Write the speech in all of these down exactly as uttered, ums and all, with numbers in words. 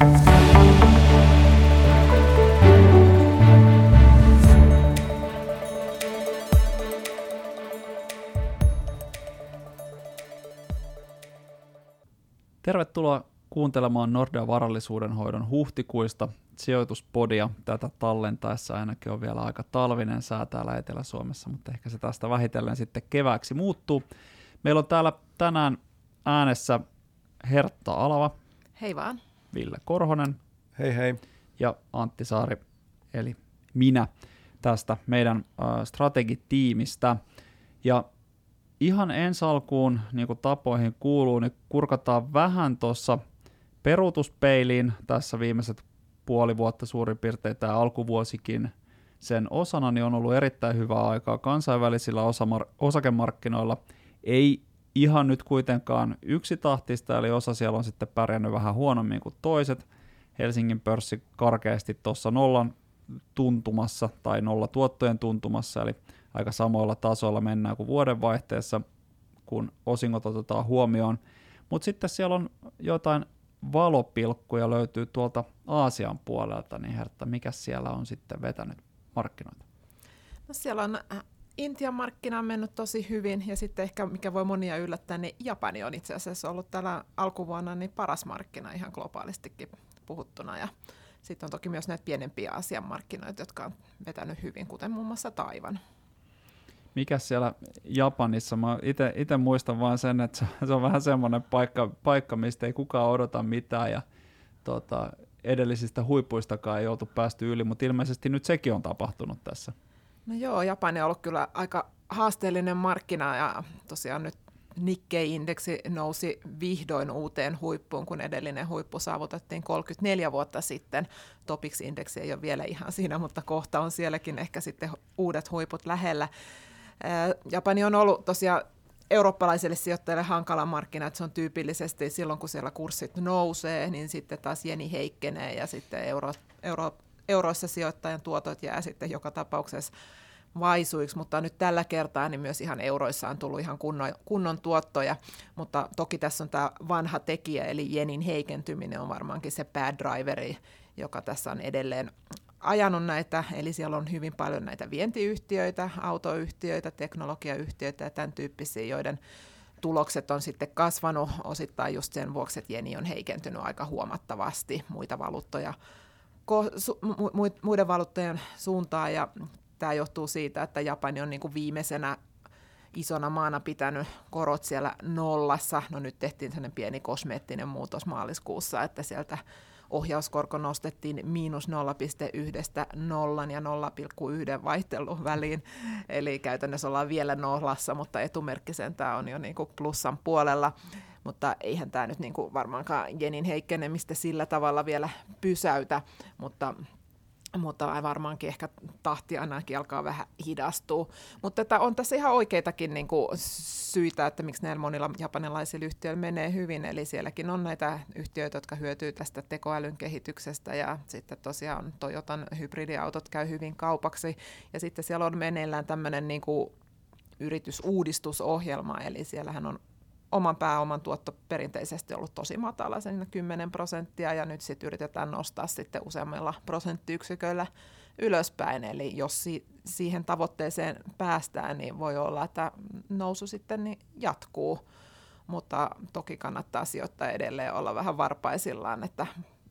Tervetuloa kuuntelemaan Nordea varallisuudenhoidon huhtikuista sijoituspodia. Tätä tallentaessa ainakin on vielä aika talvinen sää täällä Etelä-Suomessa, mutta ehkä se tästä vähitellen sitten kevääksi muuttuu. Meillä on täällä tänään äänessä Hertta Alava. Hei vaan. Ville Korhonen. Hei hei. Ja Antti Saari, eli minä tästä meidän äh, strategitiimistä. Ja ihan ensi alkuun, niin kuin tapoihin kuuluu, niin kurkataan vähän tuossa peruutuspeiliin tässä viimeiset puoli vuotta suurin piirtein, tämä alkuvuosikin sen osana, niin on ollut erittäin hyvää aikaa kansainvälisillä osamar- osakemarkkinoilla. Ei ihan nyt kuitenkaan yksitahtista, eli osa siellä on sitten pärjännyt vähän huonommin kuin toiset. Helsingin pörssi karkeasti tuossa nollan tuntumassa tai nolla tuottojen tuntumassa, eli aika samoilla tasoilla mennään kuin vuodenvaihteessa, kun osingot otetaan huomioon. Mutta sitten siellä on jotain valopilkkuja löytyy tuolta Aasian puolelta, niin Hertta, mikä siellä on sitten vetänyt markkinoita? No siellä on Intian markkina on mennyt tosi hyvin, ja sitten ehkä mikä voi monia yllättää, niin Japani on itse asiassa ollut tällä alkuvuonna niin paras markkina ihan globaalistikin puhuttuna, ja sitten on toki myös näitä pienempiä Aasian markkinoita, jotka on vetänyt hyvin, kuten muun muassa Taiwan. Mikäs siellä Japanissa? Mä itse muistan vaan sen, että se on vähän semmoinen paikka, paikka mistä ei kukaan odota mitään, ja tota, edellisistä huipuistakaan ei oltu päästy yli, mutta ilmeisesti nyt sekin on tapahtunut tässä. No joo, Japani on ollut kyllä aika haasteellinen markkina, ja tosiaan nyt Nikkei-indeksi nousi vihdoin uuteen huippuun, kun edellinen huippu saavutettiin kolmekymmentäneljä vuotta sitten. Topix-indeksi ei ole vielä ihan siinä, mutta kohta on sielläkin ehkä sitten uudet huiput lähellä. Japani on ollut tosiaan eurooppalaisille sijoittajille hankala markkina, että se on tyypillisesti silloin, kun siellä kurssit nousee, niin sitten taas jeni heikkenee ja sitten euro, euro, euroissa sijoittajan tuotot jää sitten joka tapauksessa vaisuiksi, mutta nyt tällä kertaa niin myös ihan euroissa on tullut ihan kunnon, kunnon tuottoja, mutta toki tässä on tämä vanha tekijä, eli jenin heikentyminen on varmaankin se bad driveri, joka tässä on edelleen ajanut näitä, eli siellä on hyvin paljon näitä vientiyhtiöitä, autoyhtiöitä, teknologiayhtiöitä ja tämän tyyppisiä, joiden tulokset on sitten kasvanut osittain just sen vuoksi, että jeni on heikentynyt aika huomattavasti muita valuuttoja, muiden valuuttojen suuntaan, ja tämä johtuu siitä, että Japani on niin kuin viimeisenä isona maana pitänyt korot siellä nollassa. No nyt tehtiin sellainen pieni kosmeettinen muutos maaliskuussa, että sieltä ohjauskorko nostettiin miinus nolla pilkku yksi nollan ja nolla pilkku yksi vaihtelun väliin. Eli käytännössä ollaan vielä nollassa, mutta etumerkki sentään on jo niin kuin plussan puolella. Mutta eihän tämä nyt niin kuin varmaankaan jenin heikkenemistä sillä tavalla vielä pysäytä, mutta mutta varmaankin ehkä tahti ainakin alkaa vähän hidastua. Mutta että on tässä ihan oikeitakin niin kuin syitä, että miksi näillä monilla japanilaisilla yhtiöillä menee hyvin. Eli sielläkin on näitä yhtiöitä, jotka hyötyy tästä tekoälyn kehityksestä, ja sitten tosiaan Toyotan hybridiautot käy hyvin kaupaksi. Ja sitten siellä on meneillään tämmöinen niin kuin yritysuudistusohjelma, eli siellähän on oman pääoman tuotto perinteisesti ollut tosi matala, sen kymmenen prosenttia, ja nyt sitten yritetään nostaa sitten useammilla prosenttiyksiköillä ylöspäin. Eli jos si- siihen tavoitteeseen päästään, niin voi olla, että nousu sitten niin jatkuu, mutta toki kannattaa sijoittaa edelleen olla vähän varpaisillaan, että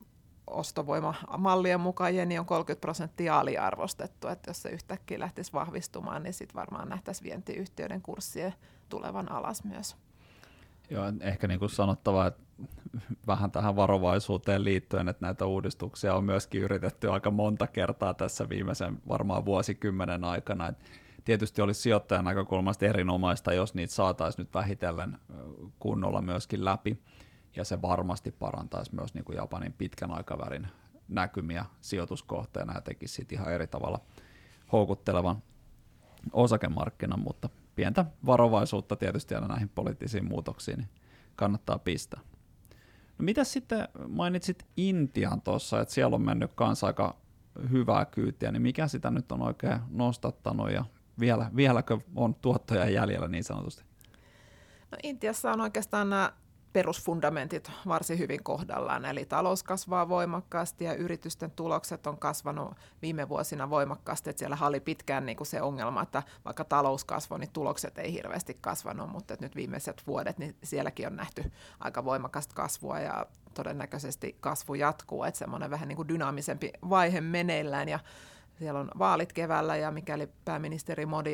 ostovoimamallien mukaan jeni on kolmekymmentä prosenttia aliarvostettu, että jos se yhtäkkiä lähtisi vahvistumaan, niin sitten varmaan nähtäisiin vientiyhtiöiden kurssien tulevan alas myös. Joo, ehkä niin kuin sanottava, että vähän tähän varovaisuuteen liittyen, että näitä uudistuksia on myöskin yritetty aika monta kertaa tässä viimeisen varmaan vuosikymmenen aikana. Et tietysti olisi sijoittajan näkökulmasta erinomaista, jos niitä saataisiin nyt vähitellen kunnolla myöskin läpi, ja se varmasti parantaisi myös niin kuin Japanin pitkän aikavälin näkymiä sijoituskohteena ja tekisi siitä ihan eri tavalla houkuttelevan osakemarkkinan, mutta pientä varovaisuutta tietysti aina näihin poliittisiin muutoksiin niin kannattaa pistää. No mitäs sitten mainitsit Intian tuossa, että siellä on mennyt kanssa aika hyvää kyytiä, niin mikä sitä nyt on oikein nostattanut ja vielä, vieläkö on tuottoja jäljellä niin sanotusti? No Intiassa on oikeastaan nämä perusfundamentit varsin hyvin kohdallaan, eli talous kasvaa voimakkaasti ja yritysten tulokset on kasvanut viime vuosina voimakkaasti, että siellä oli pitkään niin kuin se ongelma, että vaikka talous kasvoi, niin tulokset ei hirveästi kasvanut, mutta nyt viimeiset vuodet, niin sielläkin on nähty aika voimakasta kasvua ja todennäköisesti kasvu jatkuu, että semmoinen vähän niin kuin dynaamisempi vaihe meneillään ja siellä on vaalit keväällä ja mikäli pääministeri Modi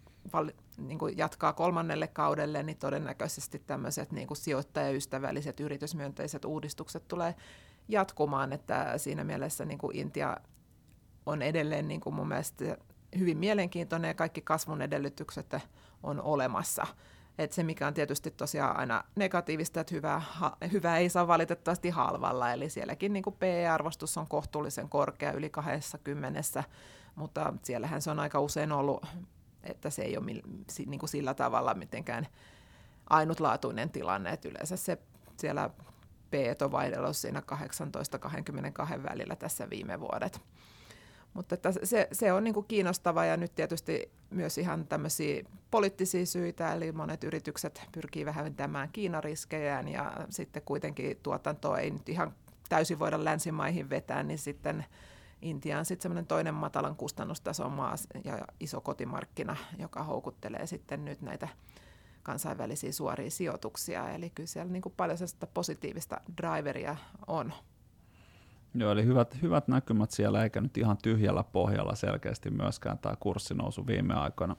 niin kuin jatkaa kolmannelle kaudelle, niin todennäköisesti tämmöiset niin kuin sijoittajaystävälliset, yritysmyönteiset uudistukset tulee jatkumaan, että siinä mielessä niin kuin Intia on edelleen niin kuin mun mielestä hyvin mielenkiintoinen ja kaikki kasvun edellytykset on olemassa. Et se, mikä on tietysti tosiaan aina negatiivista, että hyvää, hyvää ei saa valitettavasti halvalla, eli sielläkin niin kuin P E-arvostus on kohtuullisen korkea, yli kaksikymmentä, mutta siellähän se on aika usein ollut, että se ei ole niin kuin sillä tavalla mitenkään ainutlaatuinen tilanne, että yleensä se siellä P E on vaihdellut siinä kahdeksantoista kaksikymmentäkaksi välillä tässä viime vuodet. Mutta että se, se on niin kuin kiinnostava ja nyt tietysti myös ihan tämmöisiä poliittisia syitä, eli monet yritykset pyrkii vähentämään Kiinariskejään ja sitten kuitenkin tuotantoa ei nyt ihan täysin voida länsimaihin vetää, niin sitten Intia on sitten semmoinen toinen matalan kustannustason maa ja iso kotimarkkina, joka houkuttelee sitten nyt näitä kansainvälisiä suoria sijoituksia. Eli kyllä siellä niin kuin paljon sellaista positiivista driveria on. Joo, eli hyvät, hyvät näkymät siellä, eikä nyt ihan tyhjällä pohjalla selkeästi myöskään tämä kurssinousu viime aikoina.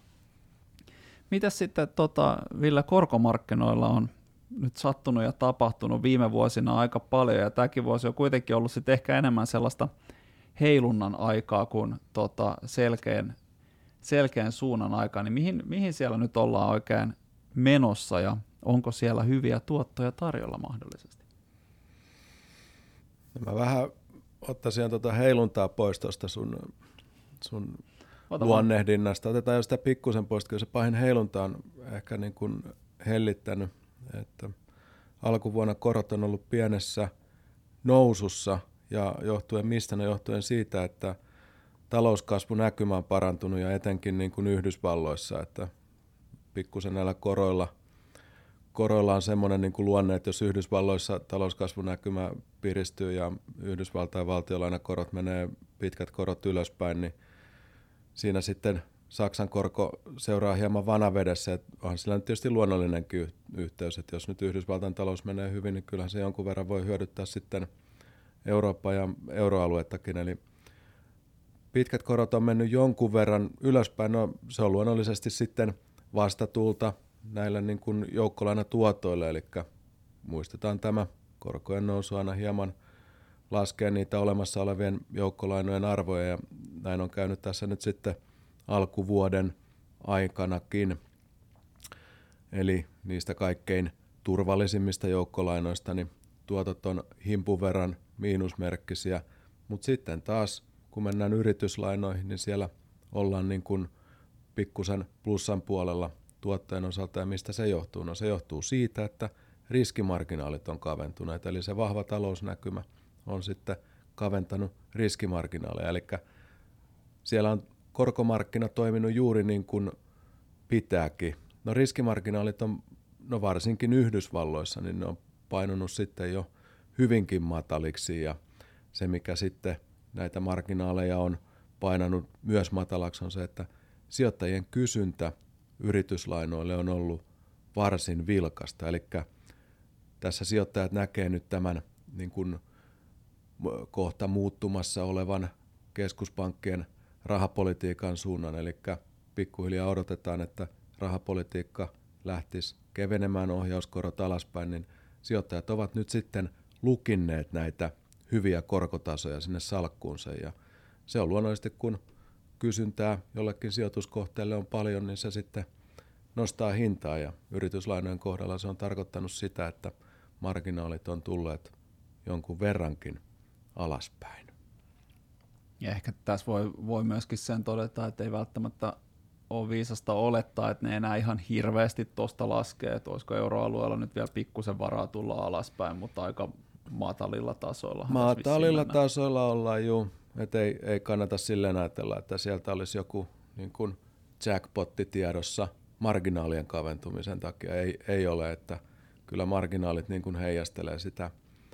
Mitäs sitten, tota, Ville, korkomarkkinoilla on nyt sattunut ja tapahtunut viime vuosina aika paljon, ja tämäkin vuosi on kuitenkin ollut sitten ehkä enemmän sellaista heilunnan aikaa kuin tota selkeän, selkeän suunnan aikaa, niin mihin, mihin siellä nyt ollaan oikein menossa, ja onko siellä hyviä tuottoja tarjolla mahdollisesti? Mä vähän ottaisin tuota heiluntaa pois tuosta sun, sun luonnehdinnasta. Otetaan jo sitä pikkusen pois, kun se pahin heilunta on ehkä niin kuin hellittänyt. Että alkuvuonna korot on ollut pienessä nousussa, ja johtuen mistä? No johtuen siitä, että talouskasvu näkymä on parantunut ja etenkin niin kuin Yhdysvalloissa, että pikkusen näillä koroilla, koroilla on semmoinen niin kuin luonne, että jos Yhdysvalloissa talouskasvun näkymä piristyy ja Yhdysvaltain valtiolainakorot menee pitkät korot ylöspäin, niin siinä sitten Saksan korko seuraa hieman vanavedessä, että onhan sillä nyt tietysti luonnollinenkin yhteys, että jos nyt Yhdysvaltain talous menee hyvin, niin kyllähän se jonkun verran voi hyödyttää sitten Eurooppaa ja euroaluettakin, eli pitkät korot on mennyt jonkun verran ylöspäin, no se on luonnollisesti sitten vastatuulta näille niin kuin joukkolainatuotoille, eli muistetaan tämä korkojen nousu aina hieman laskee niitä olemassa olevien joukkolainojen arvoja, ja näin on käynyt tässä nyt sitten alkuvuoden aikanakin, eli niistä kaikkein turvallisimmista joukkolainoista, niin tuotot on himpun verran miinusmerkkisiä, mutta sitten taas kun mennään yrityslainoihin, niin siellä ollaan niin kuin pikkusen plussan puolella tuotteen osalta, ja mistä se johtuu? No se johtuu siitä, että riskimarginaalit on kaventuneet, eli se vahva talousnäkymä on sitten kaventanut riskimarginaaleja, eli siellä on korkomarkkina toiminut juuri niin kuin pitääkin. No riskimarginaalit on, no varsinkin Yhdysvalloissa, niin ne on painunut sitten jo hyvinkin mataliksi, ja se mikä sitten näitä marginaaleja on painanut myös matalaksi on se, että sijoittajien kysyntä yrityslainoille on ollut varsin vilkasta, eli tässä sijoittajat näkee nyt tämän niin kuin kohta muuttumassa olevan keskuspankkien rahapolitiikan suunnan, eli pikkuhiljaa odotetaan, että rahapolitiikka lähtisi kevenemään, ohjauskorot alaspäin, niin sijoittajat ovat nyt sitten lukinneet näitä hyviä korkotasoja sinne salkkuunsa, ja se on luonnollisesti, kun kysyntää jollekin sijoituskohteelle on paljon, niin se sitten nostaa hintaa, ja yrityslainojen kohdalla se on tarkoittanut sitä, että marginaalit on tulleet jonkun verrankin alaspäin. Ja ehkä tässä voi, voi myöskin sen todeta, että ei välttämättä ole viisasta olettaa, että ne enää ihan hirveästi tuosta laskee, että olisiko euroalueella nyt vielä pikkusen varaa tulla alaspäin, mutta aika matalilla tasoilla. Matalilla tasoilla ollaan, juu. Että ei, ei kannata silleen ajatella, että sieltä olisi joku niin kuin jackpotti tiedossa marginaalien kaventumisen takia. Ei, ei ole, että kyllä marginaalit niin kuin heijastelee sitä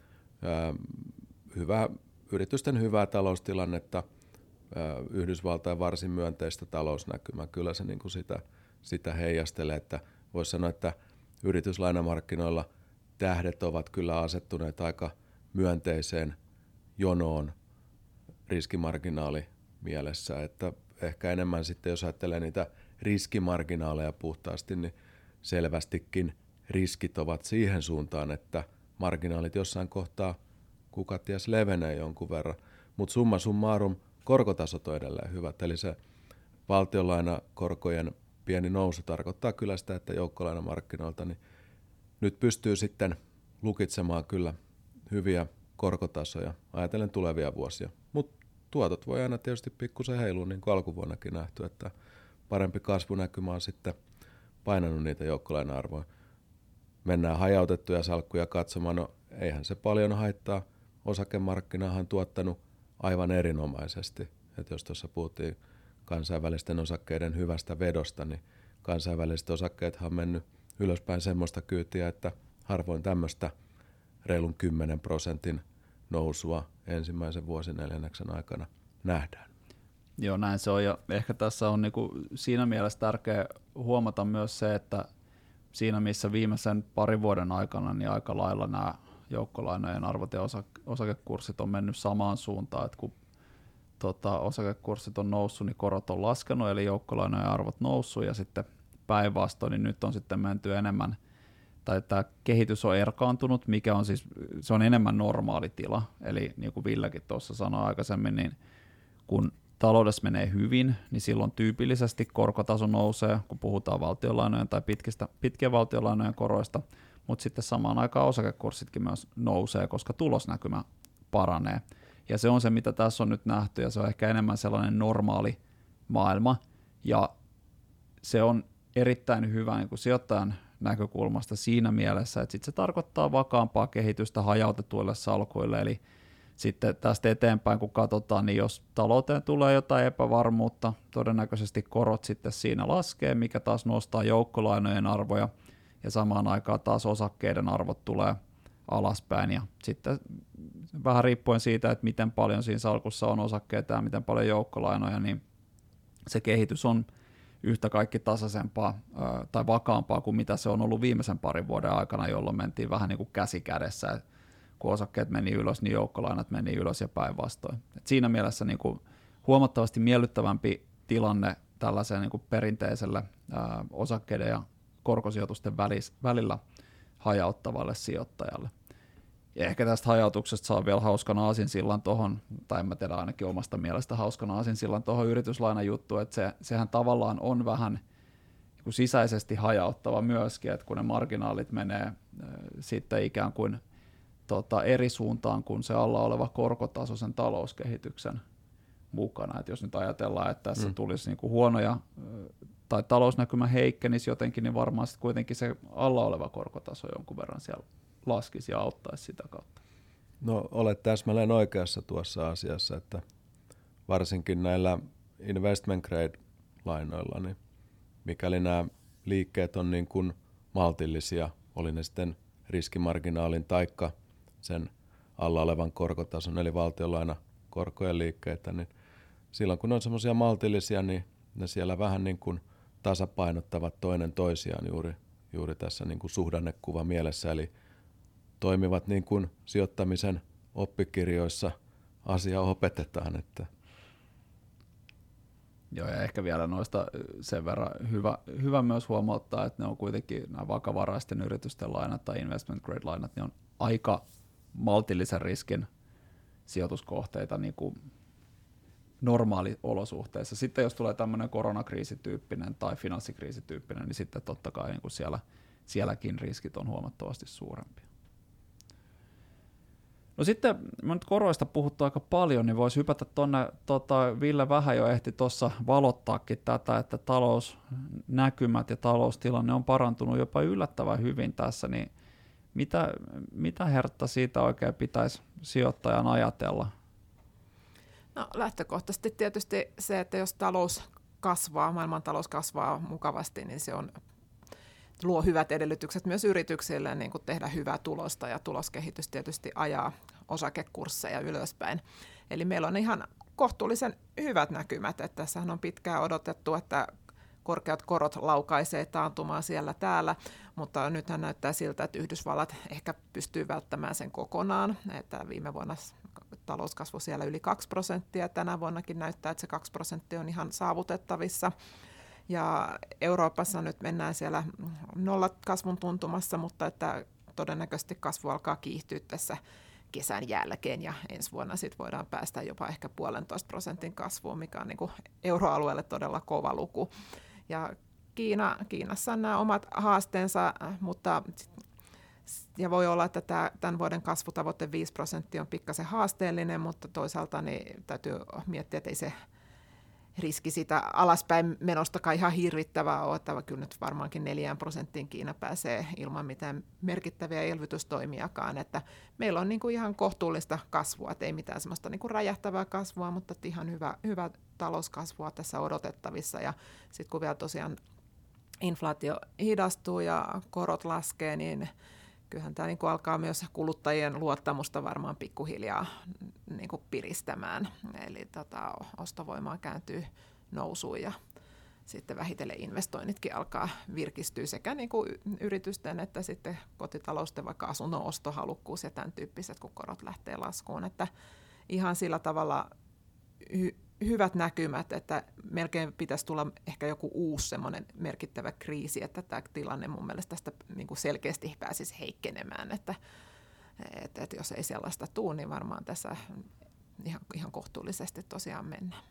ää, hyvää, yritysten hyvää taloustilannetta, ää, Yhdysvaltain varsin myönteistä talousnäkymää. Kyllä se niin kuin sitä, sitä heijastelee, että voisi sanoa, että yrityslainamarkkinoilla tähdet ovat kyllä asettuneet aika myönteiseen jonoon riskimarginaali mielessä, että ehkä enemmän sitten, jos ajattelee niitä riskimarginaaleja puhtaasti, niin selvästikin riskit ovat siihen suuntaan, että marginaalit jossain kohtaa kuka ties levenee jonkun verran, mutta summa summarum korkotasot on edelleen hyvät, eli se valtionlainakorkojen pieni nousu tarkoittaa kyllä sitä, että joukkolainamarkkinoilta niin nyt pystyy sitten lukitsemaan kyllä hyviä korkotasoja ajatellen tulevia vuosia, mutta tuotot voi aina tietysti pikkusen heilua, niin kuin alkuvuonnakin nähty, että parempi kasvunäkymä on sitten painanut niitä joukkolaina-arvoja. Mennään hajautettuja salkkuja katsomaan, no eihän se paljon haittaa. Osakemarkkinahan on tuottanut aivan erinomaisesti. Et jos tuossa puhuttiin kansainvälisten osakkeiden hyvästä vedosta, niin kansainväliset osakkeethan on mennyt ylöspäin semmoista kyytiä, että harvoin tämmöistä reilun kymmenen prosentin nousua ensimmäisen vuosineljänneksen aikana nähdään. Joo, näin se on, ja ehkä tässä on niinku siinä mielessä tärkeää huomata myös se, että siinä missä viimeisen parin vuoden aikana niin aika lailla nämä joukkolainojen arvot ja osakekurssit on mennyt samaan suuntaan, että kun tota, osakekurssit on noussut, niin korot on laskenut, eli joukkolainojen arvot noussut, ja sitten päinvastoin, niin nyt on sitten menty enemmän, tai tämä kehitys on erkaantunut, mikä on siis, se on enemmän normaali tila, eli niin kuin Villekin tuossa sanoi aikaisemmin, niin kun taloudessa menee hyvin, niin silloin tyypillisesti korkotaso nousee, kun puhutaan valtionlainojen tai pitkistä, pitkien valtionlainojen koroista, mutta sitten samaan aikaan osakekurssitkin myös nousee, koska tulosnäkymä paranee. Ja se on se, mitä tässä on nyt nähty, ja se on ehkä enemmän sellainen normaali maailma, ja se on erittäin hyvä niin kuin sijoittajan näkökulmasta siinä mielessä, että sit se tarkoittaa vakaampaa kehitystä hajautetuille salkuille, eli sitten tästä eteenpäin, kun katsotaan, niin jos talouteen tulee jotain epävarmuutta, todennäköisesti korot sitten siinä laskee, mikä taas nostaa joukkolainojen arvoja, ja samaan aikaan taas osakkeiden arvot tulee alaspäin, ja sitten vähän riippuen siitä, että miten paljon siinä salkussa on osakkeita ja miten paljon joukkolainoja, niin se kehitys on yhtä kaikki tasaisempaa tai vakaampaa kuin mitä se on ollut viimeisen parin vuoden aikana, jolloin mentiin vähän niin kuin käsi kädessä. Kun osakkeet meni ylös, niin joukkolainat meni ylös ja päinvastoin. Et siinä mielessä niin kuin huomattavasti miellyttävämpi tilanne tällaiseen niin kuin perinteiselle ää, osakkeiden ja korkosijoitusten välis, välillä hajauttavalle sijoittajalle. Ja ehkä tästä hajautuksesta saa vielä hauskan aasinsillan tuohon, tai en mä tiedä ainakin omasta mielestä hauskan aasinsillan tuohon yrityslainajuttuun, että se, sehän tavallaan on vähän niin kuin sisäisesti hajauttava myöskin, että kun ne marginaalit menee äh, sitten ikään kuin tota, eri suuntaan kuin se alla oleva korkotaso sen talouskehityksen mukana. Et jos nyt ajatellaan, että tässä mm. tulisi niin kuin huonoja tai talousnäkymä heikkenisi jotenkin, niin varmaan sitten kuitenkin se alla oleva korkotaso jonkun verran siellä laskisi ja auttaisi sitä kautta. No olet täsmälleen oikeassa tuossa asiassa, että varsinkin näillä investment grade lainoilla, niin mikäli nämä liikkeet on niin kuin maltillisia, oli ne sitten riskimarginaalin taikka sen alla olevan korkotason, eli valtionlainakorkojen liikkeitä, niin silloin kun on semmoisia maltillisia, niin ne siellä vähän niin kuin tasapainottavat toinen toisiaan juuri, juuri tässä niin kuin suhdannekuva mielessä, eli toimivat niin kuin sijoittamisen oppikirjoissa asia opetetaan. Että. Joo, ja ehkä vielä noista sen verran hyvä, hyvä myös huomauttaa, että ne on kuitenkin nämä vakavaraisten yritysten lainat tai investment grade lainat, ne on aika maltillisen riskin sijoituskohteita niin kuin normaaliolosuhteissa. Sitten jos tulee tämmöinen koronakriisityyppinen tai finanssikriisityyppinen, niin sitten totta kai niin kuin siellä, sielläkin riskit on huomattavasti suurempia. No sitten, mä nyt koroista puhuttu aika paljon, niin voisi hypätä tuonne, tota, Ville vähän jo ehti tuossa valottaakin tätä, että talousnäkymät ja taloustilanne on parantunut jopa yllättävän hyvin tässä, niin mitä, mitä Hertta siitä oikein pitäisi sijoittajan ajatella? No lähtökohtaisesti tietysti se, että jos talous kasvaa, maailmantalous kasvaa mukavasti, niin se on luo hyvät edellytykset myös yrityksille niin kuin tehdä hyvää tulosta, ja tuloskehitys tietysti ajaa osakekursseja ylöspäin. Eli meillä on ihan kohtuullisen hyvät näkymät, että tässähän on pitkään odotettu, että korkeat korot laukaisee taantumaa siellä täällä, mutta nythän näyttää siltä, että Yhdysvallat ehkä pystyy välttämään sen kokonaan, että viime vuonna talouskasvu siellä yli kaksi prosenttia, tänä vuonnakin näyttää, että se kaksi prosenttia on ihan saavutettavissa. Ja Euroopassa nyt mennään siellä nollakasvun tuntumassa, mutta että todennäköisesti kasvu alkaa kiihtyä tässä kesän jälkeen, ja ensi vuonna sit voidaan päästä jopa ehkä puolentoista prosentin kasvuun, mikä on niin kuin euroalueelle todella kova luku. Ja Kiina, Kiinassa on nämä omat haasteensa, mutta ja voi olla, että tämä, tämän vuoden kasvutavoite viisi prosenttia on pikkasen haasteellinen, mutta toisaalta niin täytyy miettiä, että ei se riski sitä alaspäin menostakaan ihan hirvittävää ole, että kyllä nyt varmaankin neljään prosenttiin Kiina pääsee ilman mitään merkittäviä elvytystoimiakaan, että meillä on niin kuin ihan kohtuullista kasvua, että ei mitään semmoista niin kuin räjähtävää kasvua, mutta ihan hyvä, hyvä talouskasvua tässä odotettavissa, ja sitten kun vielä tosiaan inflaatio hidastuu ja korot laskee, niin kyllähän tämä niin kuin alkaa myös kuluttajien luottamusta varmaan pikkuhiljaa niin kuin piristämään. Eli tota, ostovoimaa kääntyy nousuun, ja sitten vähitellen investoinnitkin alkaa virkistyä sekä niin kuin yritysten että sitten kotitalousten, vaikka asunnon ostohalukkuus ja tämän tyyppiset, kun korot lähtee laskuun. Että ihan sillä tavalla hy- hyvät näkymät, että melkein pitäisi tulla ehkä joku uusi semmoinen merkittävä kriisi, että tämä tilanne mun mielestä tästä niin kuin selkeästi pääsisi heikkenemään, että, että, että jos ei sellaista tule, niin varmaan tässä ihan, ihan kohtuullisesti tosiaan mennään.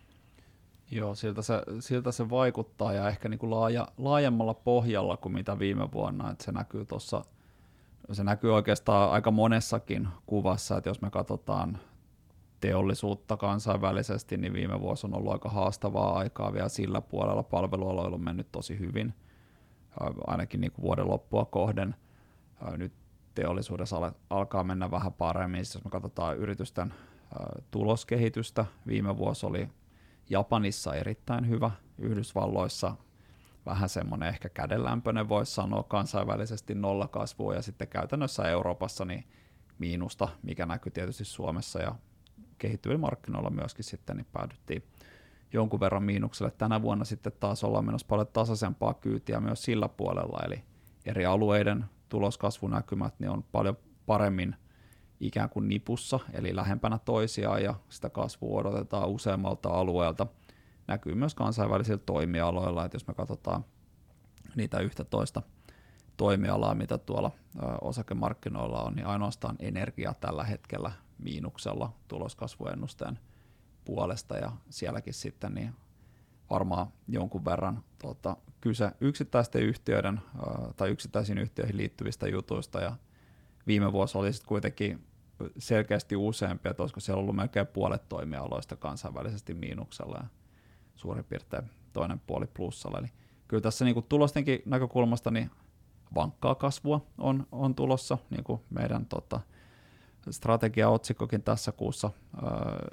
Joo, siltä se, siltä se vaikuttaa, ja ehkä niin kuin laaja, laajemmalla pohjalla kuin mitä viime vuonna, että se näkyy tuossa, se näkyy oikeastaan aika monessakin kuvassa, että jos me katsotaan teollisuutta kansainvälisesti, niin viime vuosi on ollut aika haastavaa aikaa vielä sillä puolella. Palvelualoilla on mennyt tosi hyvin, ainakin niin kuin vuoden loppua kohden. Nyt teollisuudessa alkaa mennä vähän paremmin. Jos me katsotaan yritysten tuloskehitystä, viime vuosi oli Japanissa erittäin hyvä, Yhdysvalloissa vähän semmoinen ehkä kädenlämpöinen, voisi sanoa, kansainvälisesti nollakasvua, ja sitten käytännössä Euroopassa niin miinusta, mikä näkyy tietysti Suomessa ja kehittyvillä markkinoilla myöskin sitten, niin päädyttiin jonkun verran miinukselle. Tänä vuonna sitten taas ollaan menossa paljon tasaisempaa kyytiä myös sillä puolella, eli eri alueiden tuloskasvunäkymät niin on paljon paremmin ikään kuin nipussa, eli lähempänä toisiaan, ja sitä kasvua odotetaan useammalta alueelta. Näkyy myös kansainvälisillä toimialoilla, että jos me katsotaan niitä yhtätoista toimialaa, mitä tuolla osakemarkkinoilla on, niin ainoastaan energia tällä hetkellä miinuksella tuloskasvuennusteen puolesta, ja sielläkin sitten niin varmaan jonkun verran tuota, kyse yksittäisten yhtiöiden tai yksittäisiin yhtiöihin liittyvistä jutuista, ja viime vuosi oli sitten kuitenkin selkeästi useampi, että olisiko siellä ollut melkein puolet toimialoista kansainvälisesti miinuksella ja suurin piirtein toinen puoli plussalla. Eli kyllä tässä niin kuin tulostenkin näkökulmasta niin vankkaa kasvua on, on tulossa, niin kuin meidän tota, strategiaotsikkokin tässä kuussa öö,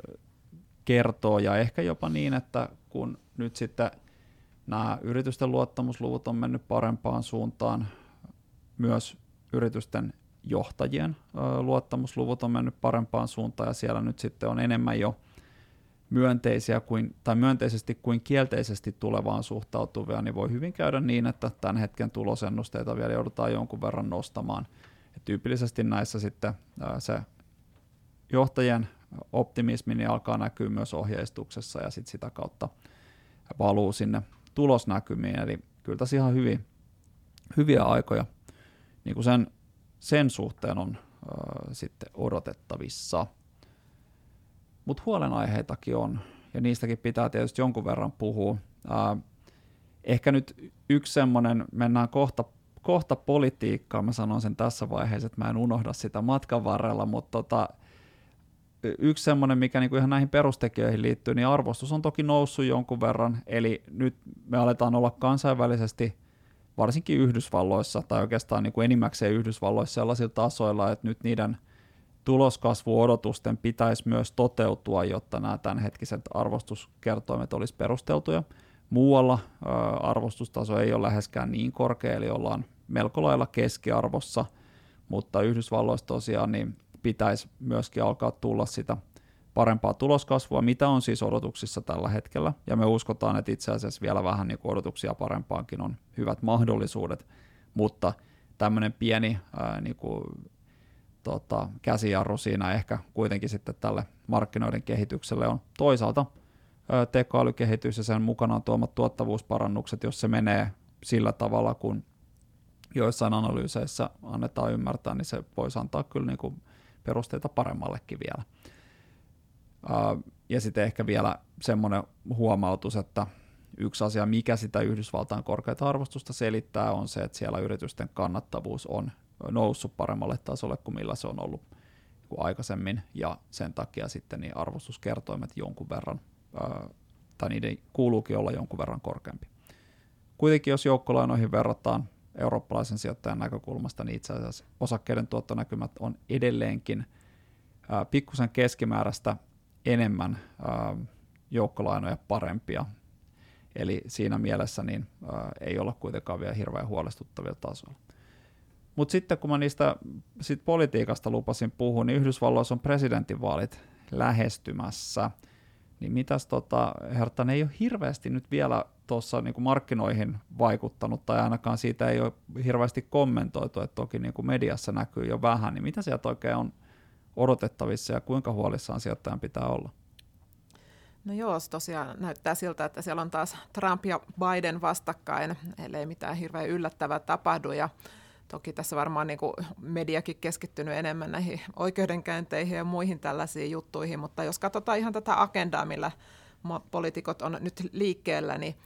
kertoo, ja ehkä jopa niin, että kun nyt sitten nämä yritysten luottamusluvut on mennyt parempaan suuntaan, myös yritysten johtajien öö, luottamusluvut on mennyt parempaan suuntaan, ja siellä nyt sitten on enemmän jo myönteisiä kuin, tai myönteisesti kuin kielteisesti tulevaan suhtautuvia, niin voi hyvin käydä niin, että tämän hetken tulosennusteita vielä joudutaan jonkun verran nostamaan. Ja tyypillisesti näissä sitten ää, se johtajien optimismi niin alkaa näkyä myös ohjeistuksessa, ja sitten sitä kautta valuu sinne tulosnäkymiin. Eli kyllä tässä ihan hyvin, hyviä aikoja niin kuin sen, sen suhteen on ää, sitten odotettavissa. Mutta huolenaiheitakin on, ja niistäkin pitää tietysti jonkun verran puhua. Ää, ehkä nyt yksi semmoinen, mennään kohta, kohta politiikkaan, mä sanon sen tässä vaiheessa, että mä en unohda sitä matkan varrella, mutta tota, yksi semmoinen, mikä niinku ihan näihin perustekijöihin liittyy, niin arvostus on toki noussut jonkun verran, eli nyt me aletaan olla kansainvälisesti, varsinkin Yhdysvalloissa, tai oikeastaan niinku enimmäkseen Yhdysvalloissa sellaisilla tasoilla, että nyt niiden tuloskasvuodotusten pitäisi myös toteutua, jotta nämä tämänhetkiset arvostuskertoimet olisi perusteltuja. Muualla ö, arvostustaso ei ole läheskään niin korkea, eli ollaan melko lailla keskiarvossa, mutta Yhdysvalloissa tosiaan niin pitäisi myöskin alkaa tulla sitä parempaa tuloskasvua, mitä on siis odotuksissa tällä hetkellä, ja me uskotaan, että itse asiassa vielä vähän niin kuin odotuksia parempaankin on hyvät mahdollisuudet, mutta tämmöinen pieni ää, niin kuin, tota, käsijarru siinä ehkä kuitenkin sitten tälle markkinoiden kehitykselle on toisaalta ää, tekoälykehitys ja sen mukanaan tuomat tuottavuusparannukset, jos se menee sillä tavalla, kun joissain analyyseissä annetaan ymmärtää, niin se voisi antaa kyllä niin kuin perusteita paremmallekin vielä. Uh, ja sitten ehkä vielä semmoinen huomautus, että yksi asia, mikä sitä Yhdysvaltain korkeata arvostusta selittää, on se, että siellä yritysten kannattavuus on noussut paremmalle tasolle kuin millä se on ollut aikaisemmin, ja sen takia sitten niin arvostuskertoimet jonkun verran, uh, tai niiden kuuluukin olla jonkun verran korkeampi. Kuitenkin jos joukkolainoihin verrataan eurooppalaisen sijoittajan näkökulmasta, niin itse asiassa osakkeiden tuottonäkymät on edelleenkin uh, pikkusen keskimääräistä enemmän ää, joukkolainoja parempia. Eli siinä mielessä niin, ää, ei olla kuitenkaan vielä hirveän huolestuttavia tasoilla. Mutta sitten kun mä niistä sit politiikasta lupasin puhua, niin Yhdysvalloissa on presidentinvaalit lähestymässä. Niin mitäs tota, Hertta, ne ei ole hirveästi nyt vielä tuossa niinku markkinoihin vaikuttanut, tai ainakaan siitä ei ole hirveästi kommentoitu, että toki niinku mediassa näkyy jo vähän, niin mitä sieltä oikein on odotettavissa ja kuinka huolissaan sijoittajan pitää olla? No joo, se tosiaan näyttää siltä, että siellä on taas Trump ja Biden vastakkain, ellei mitään hirveän yllättävää tapahdu. Ja toki tässä varmaan niin kuin mediakin keskittynyt enemmän näihin oikeudenkäynteihin ja muihin tällaisiin juttuihin, mutta jos katsotaan ihan tätä agendaa, millä poliitikot on nyt liikkeellä, niin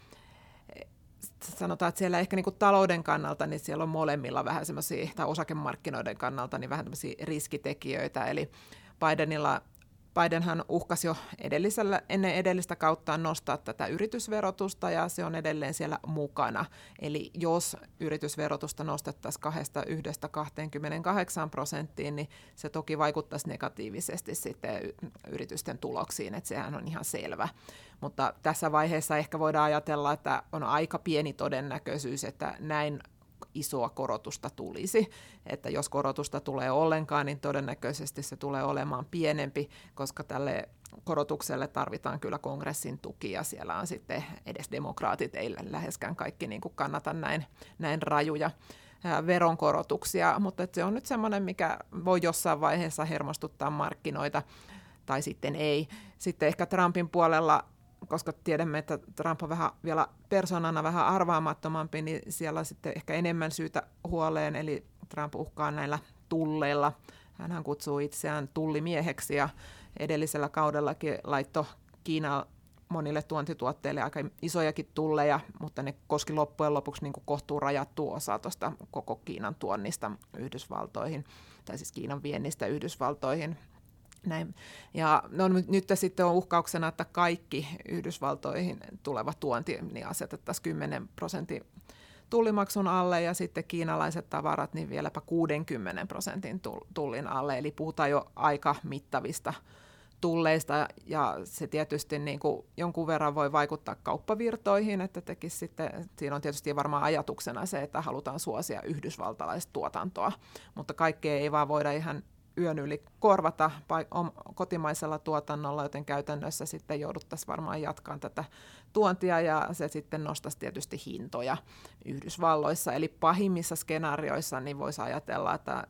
sanotaan, että siellä ehkä niin kuin talouden kannalta, niin siellä on molemmilla vähän semmoisia, tai osakemarkkinoiden kannalta, niin vähän tämmöisiä riskitekijöitä. Eli Bidenilla, Bidenhan uhkasi jo edellisellä, ennen edellistä kauttaan nostaa tätä yritysverotusta, ja se on edelleen siellä mukana. Eli jos yritysverotusta nostettaisiin kahdesta yhdestä kaksikymmentäkahdeksan prosenttiin, niin se toki vaikuttaisi negatiivisesti sitten yritysten tuloksiin, että sehän on ihan selvä. Mutta tässä vaiheessa ehkä voidaan ajatella, että on aika pieni todennäköisyys, että näin isoa korotusta tulisi. Että jos korotusta tulee ollenkaan, niin todennäköisesti se tulee olemaan pienempi, koska tälle korotukselle tarvitaan kyllä kongressin tuki, ja siellä on sitten edes demokraatit ei läheskään kaikki niin kuin kannata näin, näin rajuja veronkorotuksia, mutta se on nyt semmoinen, mikä voi jossain vaiheessa hermostuttaa markkinoita, tai sitten ei. Sitten ehkä Trumpin puolella, koska tiedämme, että Trump on vähän vielä persoonana vähän arvaamattomampi, niin siellä on sitten ehkä enemmän syytä huoleen, eli Trump uhkaa näillä tulleilla. Hänhän kutsuu itseään tullimieheksi, ja edellisellä kaudellakin laittoi Kiinaan monille tuontituotteille aika isojakin tulleja, mutta ne koski loppujen lopuksi niin kuin kohtuu rajattua osaa tuosta koko Kiinan tuonnista Yhdysvaltoihin, tai siis Kiinan viennistä Yhdysvaltoihin. Näin. Ja no, nyt sitten on uhkauksena, että kaikki Yhdysvaltoihin tuleva tuonti niin asetettaisiin kymmenen prosentin tullimaksun alle, ja sitten kiinalaiset tavarat niin vieläpä kuudenkymmenen prosentin tullin alle, eli puhutaan jo aika mittavista tulleista, ja se tietysti niin kuin jonkun verran voi vaikuttaa kauppavirtoihin, että tekisi sitten, siinä on tietysti varmaan ajatuksena se, että halutaan suosia yhdysvaltalaista tuotantoa, mutta kaikkea ei vaan voida ihan yön yli korvata kotimaisella tuotannolla, joten käytännössä sitten jouduttaisiin varmaan jatkamaan tätä tuontia, ja se sitten nostaisi tietysti hintoja Yhdysvalloissa. Eli pahimmissa skenaarioissa niin voisi ajatella, että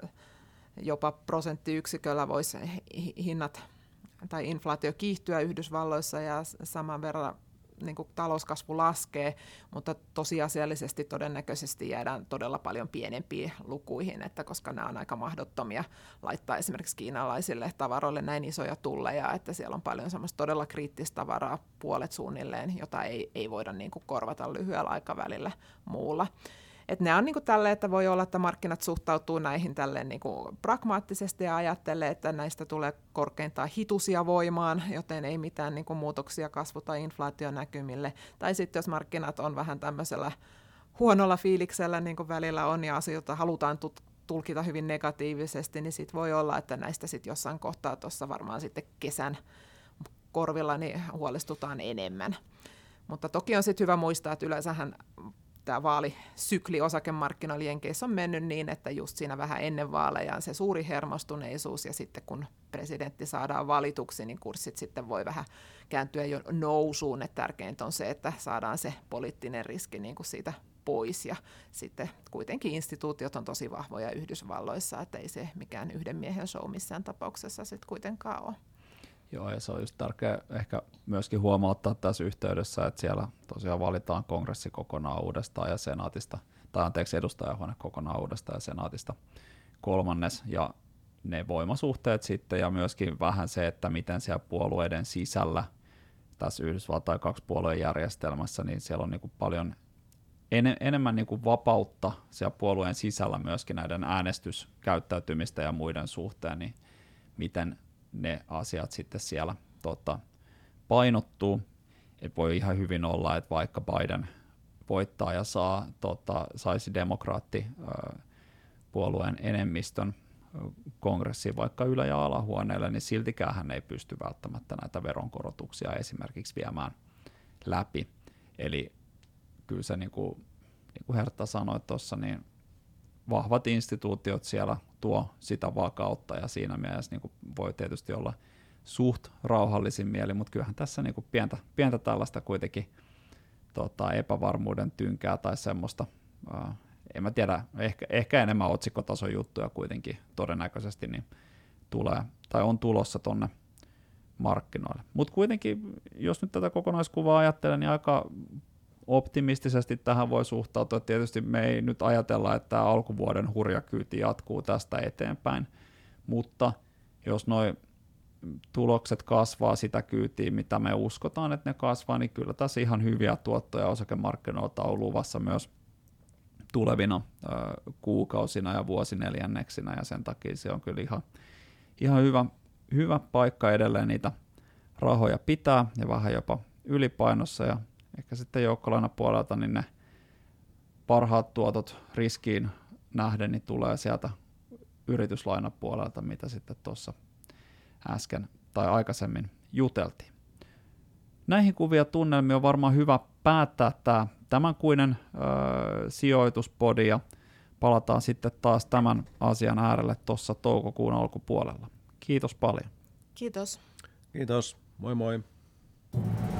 jopa prosenttiyksiköllä voisi hinnat tai inflaatio kiihtyä Yhdysvalloissa, ja saman verran niin kuin talouskasvu laskee, mutta tosiasiallisesti todennäköisesti jäädään todella paljon pienempiin lukuihin, että koska nämä on aika mahdottomia laittaa esimerkiksi kiinalaisille tavaroille näin isoja tulleja, että siellä on paljon semmoista todella kriittistä tavaraa, puolet suunnilleen, jota ei, ei voida niin kuin korvata lyhyellä aikavälillä muulla. Että nämä on niin kuin tälleen, että voi olla, että markkinat suhtautuu näihin tälleen niin kuin pragmaattisesti ja ajattelee, että näistä tulee korkeintaan hitusia voimaan, joten ei mitään niin kuin muutoksia kasvu- tai inflaationäkymille. Tai sitten jos markkinat on vähän tämmöisellä huonolla fiiliksellä, niin kuin välillä on, ja asioita halutaan tut- tulkita hyvin negatiivisesti, niin sitten voi olla, että näistä sitten jossain kohtaa tuossa varmaan sitten kesän korvilla niin huolestutaan enemmän. Mutta toki on sitten hyvä muistaa, että yleensähän tämä vaalisykli osakemarkkinoilla Jenkeissä on mennyt niin, että just siinä vähän ennen vaaleja se suuri hermostuneisuus ja sitten kun presidentti saadaan valituksi, niin kurssit sitten voi vähän kääntyä jo nousuun. Että tärkeintä on se, että saadaan se poliittinen riski niin kuin siitä pois ja sitten kuitenkin instituutiot on tosi vahvoja Yhdysvalloissa, että ei se mikään yhden miehen show missään tapauksessa sitten kuitenkaan ole. Joo, ja se on just tärkeää ehkä myöskin huomauttaa tässä yhteydessä, että siellä tosiaan valitaan kongressi kokonaan uudestaan ja senaatista, tai anteeksi edustajahuone kokonaan uudestaan ja senaatista kolmannes, ja ne voimasuhteet sitten, ja myöskin vähän se, että miten siellä puolueiden sisällä tässä Yhdysvaltain kaksi puolueen järjestelmässä, niin siellä on niin kuin paljon en, enemmän niin kuin vapautta siellä puolueen sisällä myöskin näiden äänestyskäyttäytymistä ja muiden suhteen, niin miten ne asiat sitten siellä tota, painottuu. Et voi ihan hyvin olla, että vaikka Biden voittaa ja saa, tota, saisi demokraattipuolueen enemmistön kongressiin vaikka ylä- ja alahuoneelle, niin siltikään hän ei pysty välttämättä näitä veronkorotuksia esimerkiksi viemään läpi. Eli kyllä se, niin kuin, niin kuin Hertta sanoi tuossa, niin vahvat instituutiot siellä tuo sitä vakautta ja siinä mielessä niin kuin voi tietysti olla suht rauhallisin mieli, mutta kyllähän tässä niin kuin pientä, pientä tällaista kuitenkin tota, epävarmuuden tynkää tai semmoista, ää, en mä tiedä, ehkä, ehkä enemmän otsikkotason juttuja kuitenkin todennäköisesti niin tulee tai on tulossa tonne markkinoille. Mutta kuitenkin, jos nyt tätä kokonaiskuvaa ajattelen, niin aika optimistisesti tähän voi suhtautua. Tietysti me ei nyt ajatella, että tämä alkuvuoden hurjakyyti jatkuu tästä eteenpäin, mutta jos nuo tulokset kasvaa sitä kyytiä, mitä me uskotaan, että ne kasvaa, niin kyllä tässä ihan hyviä tuottoja osakemarkkinoilta on luvassa myös tulevina äh, kuukausina ja vuosineljänneksinä, ja sen takia se on kyllä ihan, ihan hyvä, hyvä paikka edelleen niitä rahoja pitää, ja vähän jopa ylipainossa, ja ehkä sitten joukkolainapuolelta niin ne parhaat tuotot riskiin nähden niin tulee sieltä yrityslainapuolelta, mitä sitten tuossa äsken tai aikaisemmin juteltiin. Näihin kuvia tunnelmiin on varmaan hyvä päättää tämä tämänkuinen öö, sijoituspodi ja palataan sitten taas tämän asian äärelle tuossa toukokuun alkupuolella. Kiitos paljon. Kiitos. Kiitos. Moi moi.